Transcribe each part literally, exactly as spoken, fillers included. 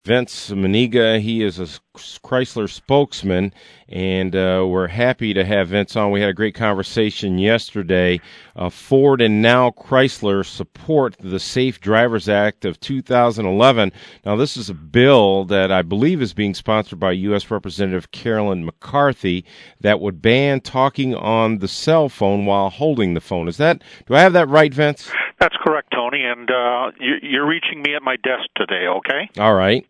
Vince Maniga. He is a Chrysler spokesman, and uh, we're happy to have Vince on. We had a great conversation yesterday. Uh, Ford and now Chrysler support the Safe Drivers Act of two thousand eleven. Now, this is a bill that I believe is being sponsored by U S Representative Carolyn McCarthy that would ban talking on the cell phone while holding the phone. Is that? Do I have that right, Vince? That's correct, Tony, and uh, you're reaching me at my desk today, okay? All right.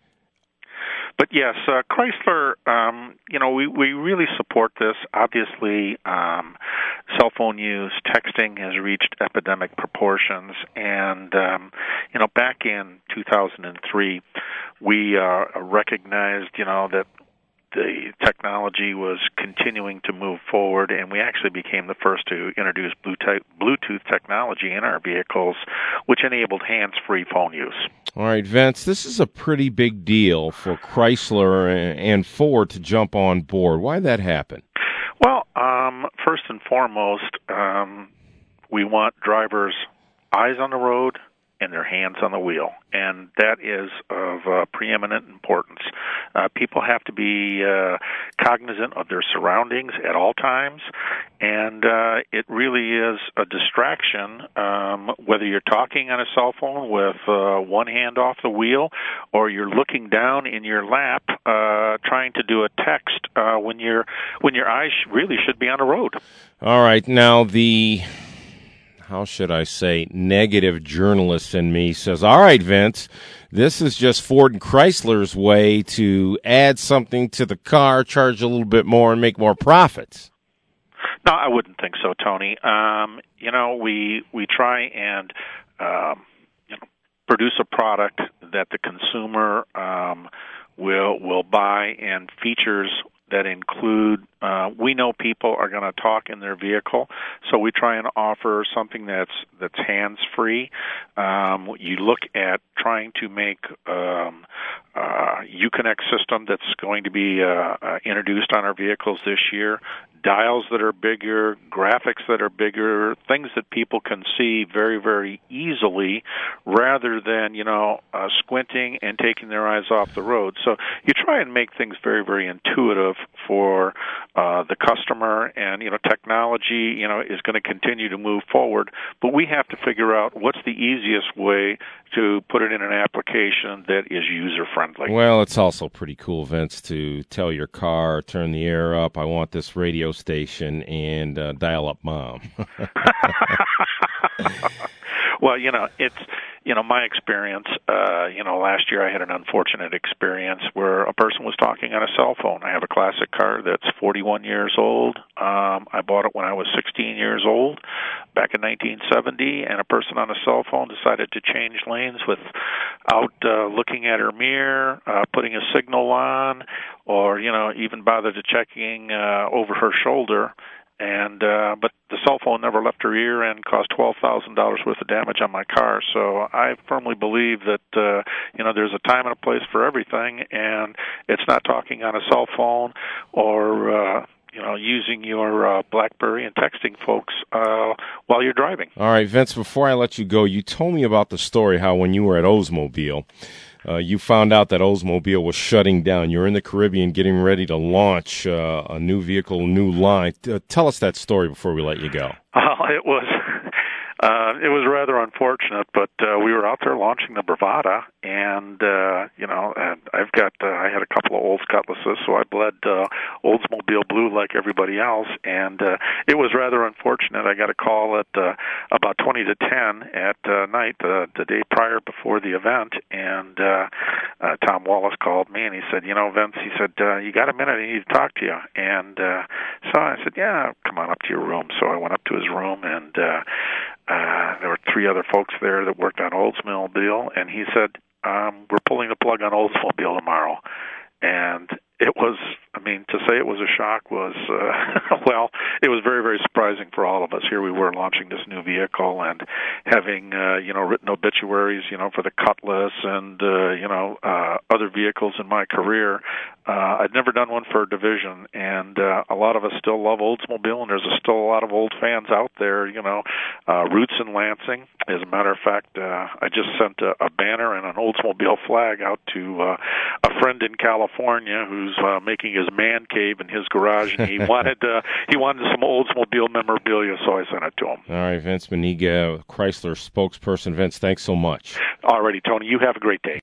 But yes, uh, Chrysler, um, you know, we, we really support this. Obviously, um, cell phone use, texting has reached epidemic proportions. And, um, you know, back in two thousand three, we uh, recognized, you know, that the technology was continuing to move forward, and we actually became the first to introduce Bluetooth technology in our vehicles, which enabled hands-free phone use. All right, Vince, this is a pretty big deal for Chrysler and Ford to jump on board. Why that happen? Well, um, first and foremost, um, we want drivers' eyes on the road and their hands on the wheel, and that is of uh, preeminent importance. Uh, people have to be uh, cognizant of their surroundings at all times, and uh, it really is a distraction, um, whether you're talking on a cell phone with uh, one hand off the wheel or you're looking down in your lap uh, trying to do a text uh, when, you're, when your eyes really should be on the road. All right, now the... how should I say, negative journalist in me says, all right, Vince, this is just Ford and Chrysler's way to add something to the car, charge a little bit more, and make more profits. No, I wouldn't think so, Tony. Um, you know, we we try and um, you know, produce a product that the consumer um, will will buy, and features that include, uh, we know people are going to talk in their vehicle, so we try and offer something that's that's hands-free. Um, you look at trying to make um, uh, Uconnect system that's going to be uh, uh, introduced on our vehicles this year, dials that are bigger, graphics that are bigger, things that people can see very, very easily rather than, you know, uh, squinting and taking their eyes off the road. So you try and make things very, very intuitive for uh, the customer, and, you know, technology, you know, is going to continue to move forward, but we have to figure out what's the easiest way to put it in an application that is user-friendly. Well, it's also pretty cool, Vince, to tell your car, turn the air up, I want this radio station, and uh, dial up Mom. Well, you know, it's, you know, my experience, uh, you know, last year I had an unfortunate experience where a person was talking on a cell phone. I have a classic car that's forty-one years old. Um, I bought it when I was sixteen years old, back in nineteen seventy, and a person on a cell phone decided to change lanes without uh, looking at her mirror, uh, putting a signal on, or, you know, even bothered to checking uh, over her shoulder. And uh, but the cell phone never left her ear and caused twelve thousand dollars worth of damage on my car. So I firmly believe that uh, you know, there's a time and a place for everything, and it's not talking on a cell phone or uh, you know, using your uh, BlackBerry and texting folks uh, while you're driving. All right, Vince, before I let you go, you told me about the story how when you were at Oldsmobile, Uh, you found out that Oldsmobile was shutting down. You're in the Caribbean getting ready to launch uh, a new vehicle, a new line. Uh, tell us that story before we let you go. Oh, it was uh, it was rather unfortunate, but uh, we were out there launching the Bravada, and uh, you know, and I've got uh, I had a couple of Olds Cutlasses, so I bled uh, Oldsmobile blue like everybody else, and uh, it was rather unfortunate. I got a call at uh, about twenty to ten at uh, night, uh, the day prior before the event, and uh, uh, Tom Wallace called me, and he said, you know, Vince, he said, uh, you got a minute? I need to talk to you. And uh, so I said, yeah, come on up to your room. So I went up to his room, and uh, uh, there were three other folks there that worked on Oldsmobile, and he said, um, we're pulling the plug on Oldsmobile tomorrow. And it was, I mean, to say it was a shock was, uh, well, it was very, very surprising for all of us. Here we were launching this new vehicle and having, uh, you know, written obituaries, you know, for the Cutlass and, uh, you know, uh, other vehicles in my career. Uh, I'd never done one for a division, and uh, a lot of us still love Oldsmobile, and there's a, still a lot of old fans out there, you know, uh, roots in Lansing. As a matter of fact, uh, I just sent a, a banner and an Oldsmobile flag out to uh, a friend in California who's uh, making his man cave in his garage, and he wanted uh, he wanted some Oldsmobile memorabilia, so I sent it to him. All right, Vince Meniga, Chrysler spokesperson. Vince, thanks so much. All righty, Tony, you have a great day.